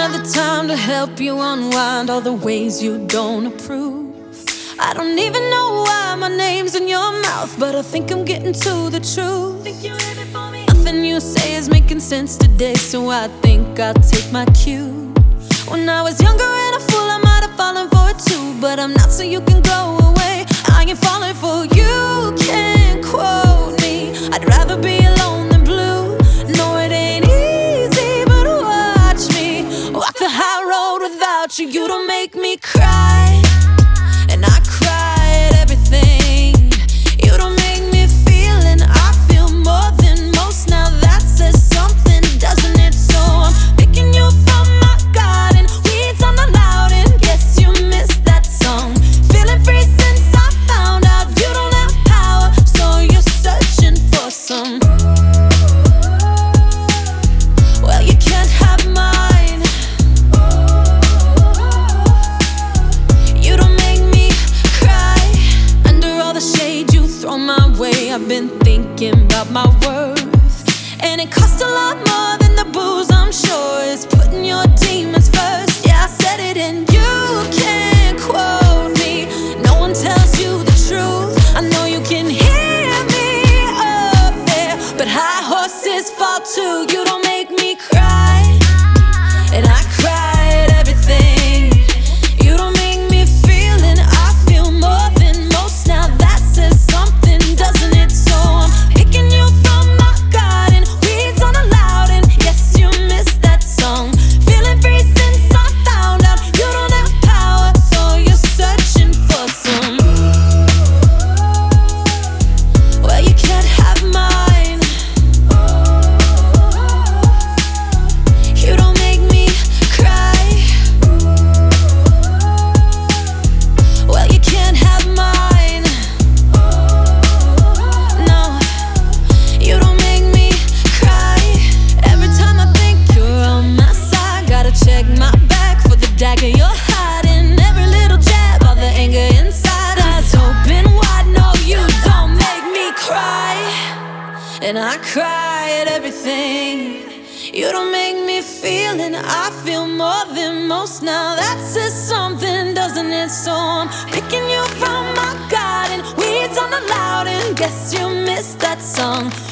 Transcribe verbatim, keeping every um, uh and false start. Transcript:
have the time to help you unwind all the ways you don't approve. I don't even know why my name's in your mouth, but I think I'm getting to the truth. Think you're ready for me? Nothing you say is making sense today, so I think I'll take my cue. When I was younger and a fool, I might have fallen for it too, but I'm not, so you can go away. I ain't falling for you, can't quote me. I'd rather be alone than blue. No, it ain't easy, but watch me walk the high road without you. You don't make me cry, and I cry at everything. You don't make me feel, and I feel more than most. Now that says something, doesn't it? So I'm picking you from my garden, weeds on the loud, and guess you missed that song. Feeling free since I found out you don't have power, so you're searching for some. Well, you can't have mine. You don't make me cry. Under all the shade you throw my way, I've been thinking about my worth, and it costs a lot more than the booze, I'm sure. It's putting your demons first. Yeah, I said it, and you can't quote me. No one tells you the truth. I know you can hear me up there, but high horses fall too. You don't make me cry, and I cry at everything. You don't make me feel, and I feel more than most. Now that says something, doesn't it? So I'm picking you from my garden, weeds on the loud, and yes, you missed that song. Feeling free since I found out you don't have power, so you're searching for some. Well, you can't have mine. You don't make me cry. Well, you can't have mine. No, you don't make me cry. Every time I think you're on my side, gotta check my back for the dagger you're hiding. Every little jab, all the anger inside. Eyes open wide, no, you don't make me cry, and I cry at everything. You don't make me feel, and I feel more than most. Now that says something, doesn't it? So I'm picking you from my garden, weeds on the loud, and guess you missed that song.